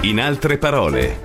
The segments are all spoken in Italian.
In altre parole.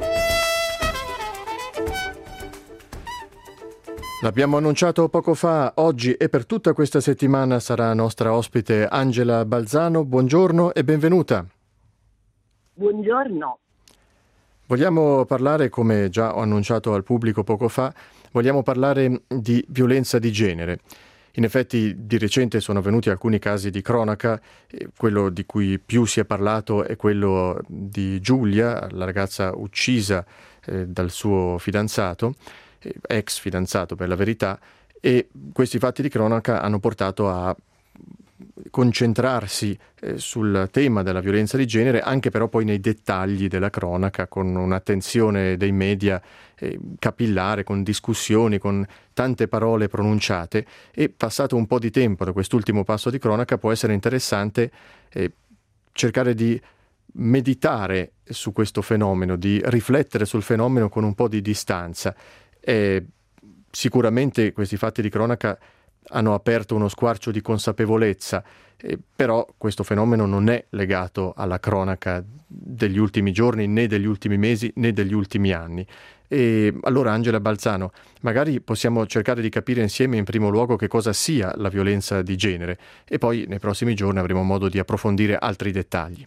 L'abbiamo annunciato poco fa, oggi e per tutta questa settimana sarà nostra ospite Angela Balzano. Buongiorno e benvenuta. Buongiorno. Vogliamo parlare, come già ho annunciato al pubblico poco fa, vogliamo parlare di violenza di genere. In effetti di recente sono venuti alcuni casi di cronaca, quello di cui più si è parlato è quello di Giulia, la ragazza uccisa dal suo fidanzato, ex fidanzato per la verità, e questi fatti di cronaca hanno portato a concentrarsi sul tema della violenza di genere, anche però poi nei dettagli della cronaca, con un'attenzione dei media capillare, con discussioni, con tante parole pronunciate, e passato un po' di tempo da quest'ultimo passo di cronaca può essere interessante cercare di meditare su questo fenomeno, di riflettere sul fenomeno con un po' di distanza. Sicuramente questi fatti di cronaca hanno aperto uno squarcio di consapevolezza, però questo fenomeno non è legato alla cronaca degli ultimi giorni, né degli ultimi mesi, né degli ultimi anni. E allora, Angela Balzano, magari possiamo cercare di capire insieme in primo luogo che cosa sia la violenza di genere e poi nei prossimi giorni avremo modo di approfondire altri dettagli.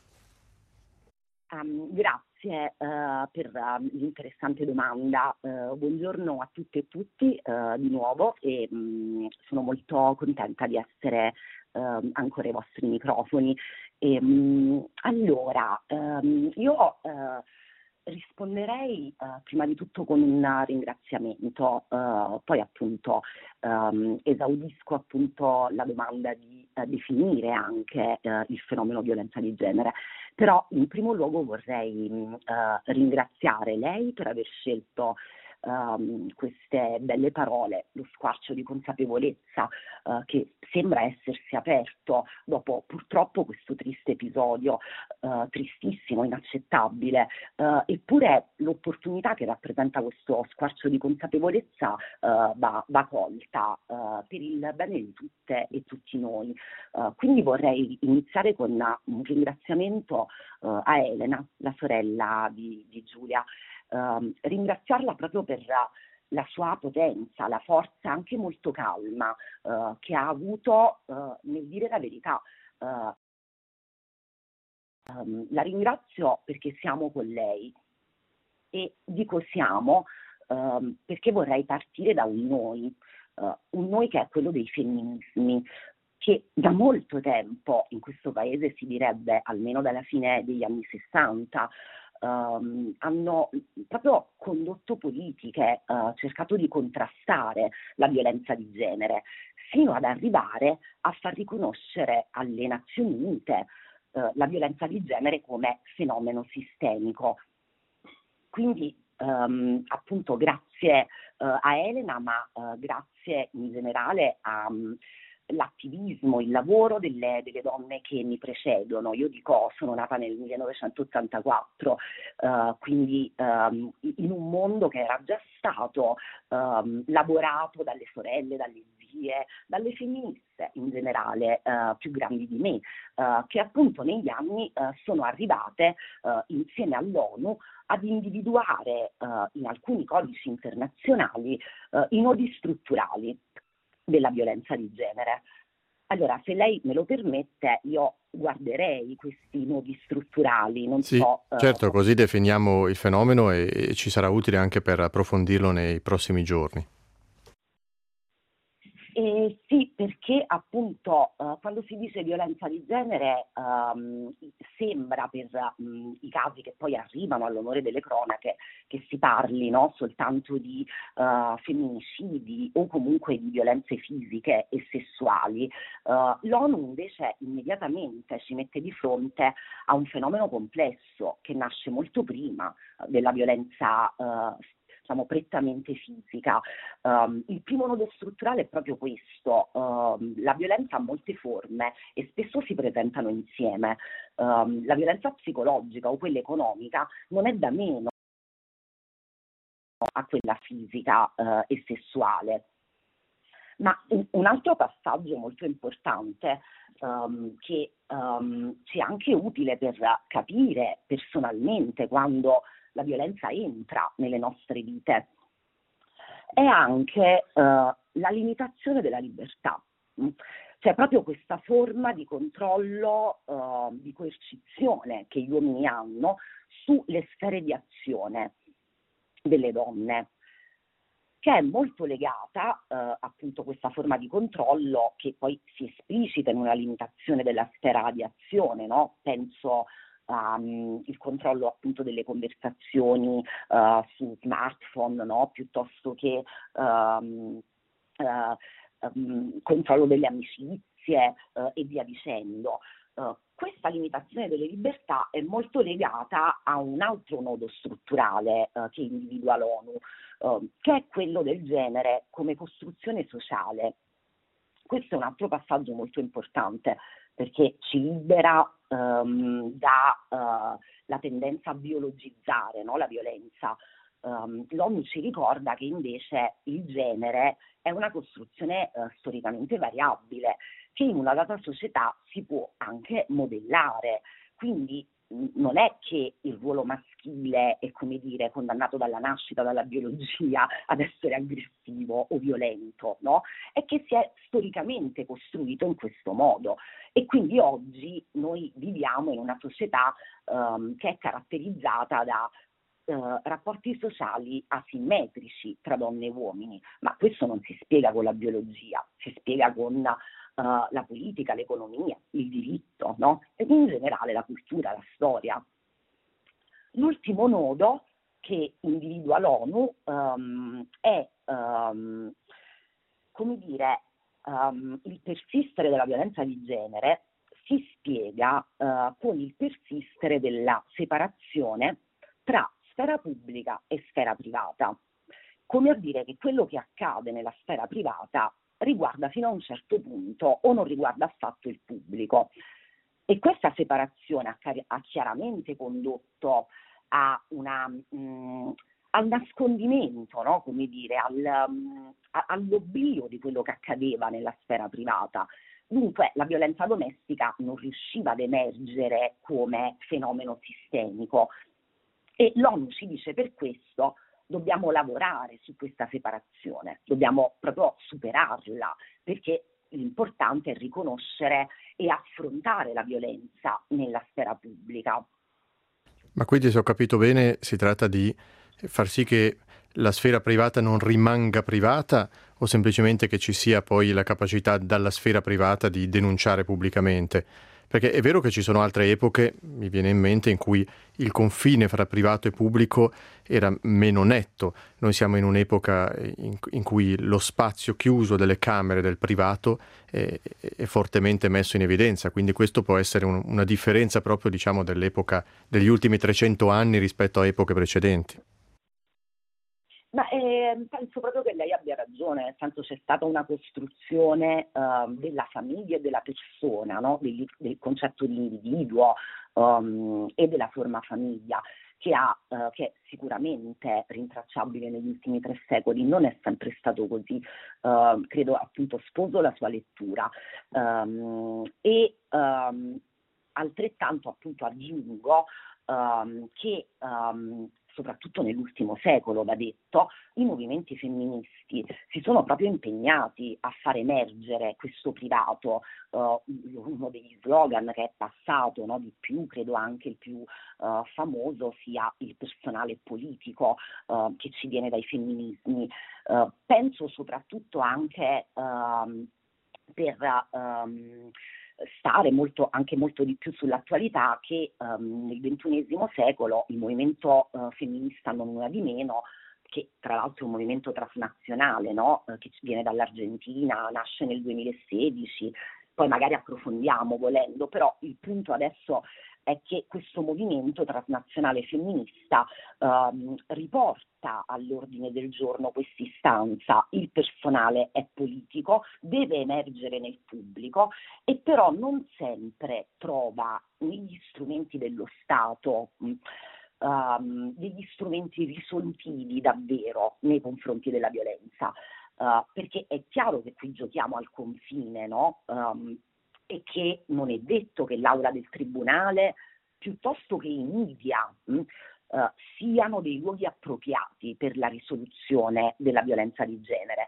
Grazie per l'interessante domanda. Buongiorno a tutte e tutti di nuovo e sono molto contenta di essere ancora ai vostri microfoni. Allora, io risponderei prima di tutto con un ringraziamento, poi appunto esaudisco appunto la domanda di definire anche il fenomeno violenza di genere. Però in primo luogo vorrei ringraziare lei per aver scelto queste belle parole, lo squarcio di consapevolezza che sembra essersi aperto dopo purtroppo questo triste episodio, tristissimo, inaccettabile, eppure l'opportunità che rappresenta questo squarcio di consapevolezza va colta per il bene di tutte e tutti noi. Quindi vorrei iniziare con un ringraziamento a Elena, la sorella di Giulia. Ringraziarla proprio per la sua potenza, la forza anche molto calma che ha avuto nel dire la verità. La ringrazio perché siamo con lei e dico siamo perché vorrei partire da un noi che è quello dei femminismi, che da molto tempo in questo paese, si direbbe almeno dalla fine degli anni 60, hanno proprio condotto politiche, cercato di contrastare la violenza di genere, fino ad arrivare a far riconoscere alle Nazioni Unite la violenza di genere come fenomeno sistemico. Quindi appunto grazie a Elena, ma grazie in generale a l'attivismo, il lavoro delle donne che mi precedono. Io sono nata nel 1984, quindi in un mondo che era già stato lavorato dalle sorelle, dalle zie, dalle femministe in generale più grandi di me, che appunto negli anni sono arrivate insieme all'ONU ad individuare in alcuni codici internazionali i nodi strutturali della violenza di genere. Allora, se lei me lo permette, io guarderei questi nodi strutturali. Certo, così definiamo il fenomeno e ci sarà utile anche per approfondirlo nei prossimi giorni. Sì, perché appunto quando si dice violenza di genere sembra per i casi che poi arrivano all'onore delle cronache che si parli soltanto di femminicidi o comunque di violenze fisiche e sessuali. L'ONU invece immediatamente ci mette di fronte a un fenomeno complesso che nasce molto prima della violenza prettamente fisica. Il primo nodo strutturale è proprio questo. La violenza ha molte forme e spesso si presentano insieme. La violenza psicologica o quella economica non è da meno a quella fisica e sessuale. Ma un altro passaggio molto importante che ci è anche utile per capire personalmente quando la violenza entra nelle nostre vite è anche la limitazione della libertà. Cioè proprio questa forma di controllo, di coercizione che gli uomini hanno sulle sfere di azione delle donne, che è molto legata appunto a questa forma di controllo che poi si esplicita in una limitazione della sfera di azione, no? Penso il controllo appunto delle conversazioni su smartphone, no? Piuttosto che controllo delle amicizie e via dicendo. Questa limitazione delle libertà è molto legata a un altro nodo strutturale che individua l'ONU, che è quello del genere come costruzione sociale. Questo è un altro passaggio molto importante perché ci libera dalla tendenza a biologizzare, no, la violenza. L'ONU ci ricorda che invece il genere è una costruzione storicamente variabile, che in una data società si può anche modellare. Quindi non è che il ruolo maschile è, come dire, condannato dalla nascita, dalla biologia ad essere aggressivo o violento, no? È che si è storicamente costruito in questo modo e quindi oggi noi viviamo in una società che è caratterizzata da rapporti sociali asimmetrici tra donne e uomini, ma questo non si spiega con la biologia, si spiega con la politica, l'economia, il diritto, no? E in generale la cultura, la storia. L'ultimo nodo che individua l'ONU è, come dire, il persistere della violenza di genere si spiega con il persistere della separazione tra sfera pubblica e sfera privata, come a dire che quello che accade nella sfera privata riguarda fino a un certo punto o non riguarda affatto il pubblico. E questa separazione ha chiaramente condotto a al nascondimento, no? Come dire, all'oblio di quello che accadeva nella sfera privata. Dunque la violenza domestica non riusciva ad emergere come fenomeno sistemico e l'ONU ci dice per questo dobbiamo lavorare su questa separazione, dobbiamo proprio superarla, perché l'importante è riconoscere e affrontare la violenza nella sfera pubblica. Ma quindi, se ho capito bene, si tratta di far sì che la sfera privata non rimanga privata o semplicemente che ci sia poi la capacità dalla sfera privata di denunciare pubblicamente? Perché è vero che ci sono altre epoche, mi viene in mente, in cui il confine fra privato e pubblico era meno netto. Noi siamo in un'epoca in cui lo spazio chiuso delle camere del privato è fortemente messo in evidenza, quindi questo può essere una differenza proprio, diciamo, dell'epoca degli ultimi 300 anni rispetto a epoche precedenti. Ma penso proprio che lei abbia ragione, nel senso c'è stata una costruzione della famiglia e della persona, no? Del concetto di individuo e della forma famiglia, che è sicuramente rintracciabile negli ultimi 3 secoli, non è sempre stato così, credo appunto sposo la sua lettura altrettanto appunto aggiungo che soprattutto nell'ultimo secolo, va detto, i movimenti femministi si sono proprio impegnati a far emergere questo privato. Uno degli slogan che è passato, no, di più, credo anche il più famoso, sia il personale politico che ci viene dai femminismi. Penso soprattutto anche per stare anche molto di più sull'attualità, che nel XXI secolo il movimento femminista non una di meno, che tra l'altro è un movimento transnazionale, no? Che viene dall'Argentina, nasce nel 2016, poi magari approfondiamo volendo, però il punto adesso è che questo movimento transnazionale femminista riporta all'ordine del giorno quest'istanza: il personale è politico, deve emergere nel pubblico e però non sempre trova negli strumenti dello Stato degli strumenti risolutivi davvero nei confronti della violenza. perché è chiaro che qui giochiamo al confine, no? E che non è detto che l'aula del tribunale, piuttosto che i media, siano dei luoghi appropriati per la risoluzione della violenza di genere,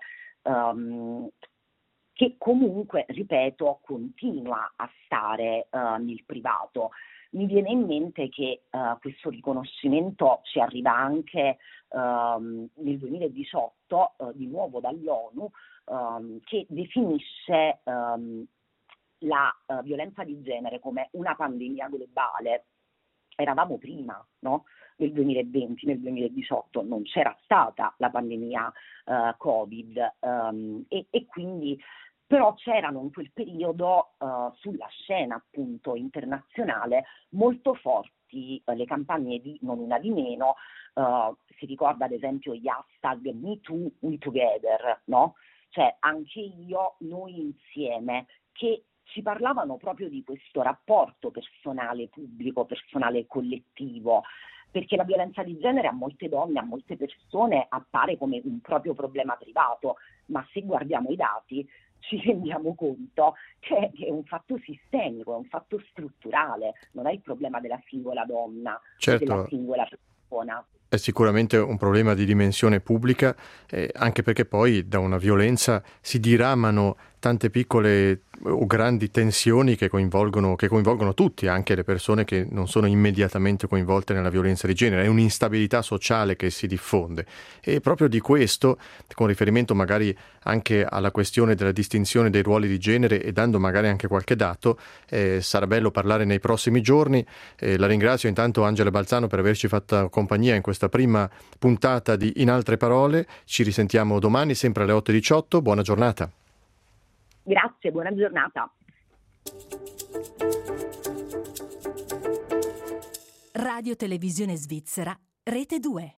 che comunque, ripeto, continua a stare nel privato. Mi viene in mente che questo riconoscimento ci arriva anche nel 2018, di nuovo dall'ONU, che definisce la violenza di genere come una pandemia globale. Eravamo prima, no? Nel 2020, nel 2018 non c'era stata la pandemia Covid, e quindi però c'erano in quel periodo sulla scena appunto internazionale molto forti le campagne di Non Una di Meno, si ricorda ad esempio gli hashtag MeToo, We Together, no? Cioè anche io, noi insieme, che ci parlavano proprio di questo rapporto personale pubblico, personale collettivo, perché la violenza di genere a molte donne, a molte persone appare come un proprio problema privato, ma se guardiamo i dati ci rendiamo conto che è un fatto sistemico, è un fatto strutturale, non è il problema della singola donna, della Certo, singola persona. è sicuramente un problema di dimensione pubblica, anche perché poi da una violenza si diramano tante piccole o grandi tensioni che coinvolgono tutti, anche le persone che non sono immediatamente coinvolte nella violenza di genere. È un'instabilità sociale che si diffonde. E proprio di questo, con riferimento magari anche alla questione della distinzione dei ruoli di genere e dando magari anche qualche dato, sarà bello parlare nei prossimi giorni. La ringrazio intanto Angela Balzano per averci fatto compagnia in questa prima puntata di In Altre Parole. Ci risentiamo domani sempre alle 8:18. Buona giornata. Grazie, buona giornata. Radio Televisione Svizzera, Rete 2.